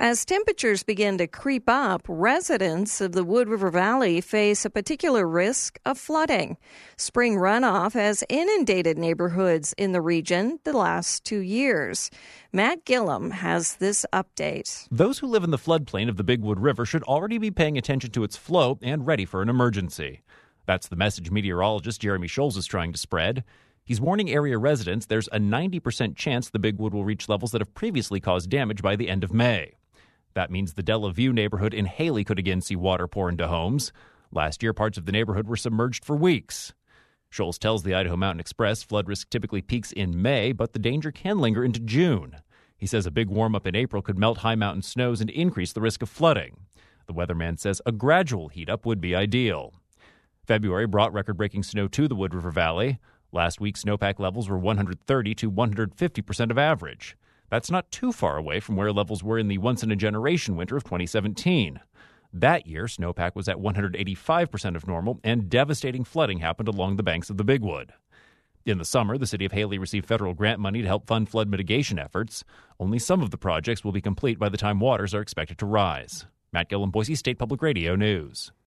As temperatures begin to creep up, residents of the Wood River Valley face a particular risk of flooding. Spring runoff has inundated neighborhoods in the region the last 2 years. Matt Gillum has this update. Those who live in the floodplain of the Big Wood River should already be paying attention to its flow and ready for an emergency. That's the message meteorologist Jeremy Scholes is trying to spread. He's warning area residents there's a 90% chance the Big Wood will reach levels that have previously caused damage by the end of May. That means the Della View neighborhood in Haley could again see water pour into homes. Last year, parts of the neighborhood were submerged for weeks. Scholes tells the Idaho Mountain Express flood risk typically peaks in May, but the danger can linger into June. He says a big warm-up in April could melt high mountain snows and increase the risk of flooding. The weatherman says a gradual heat-up would be ideal. February brought record-breaking snow to the Wood River Valley. Last week, snowpack levels were 130 to 150% of average. That's not too far away from where levels were in the once-in-a-generation winter of 2017. That year, snowpack was at 185% of normal, and devastating flooding happened along the banks of the Big Wood. In the summer, the city of Haley received federal grant money to help fund flood mitigation efforts. Only some of the projects will be complete by the time waters are expected to rise. Matt Gillum, Boise State Public Radio News.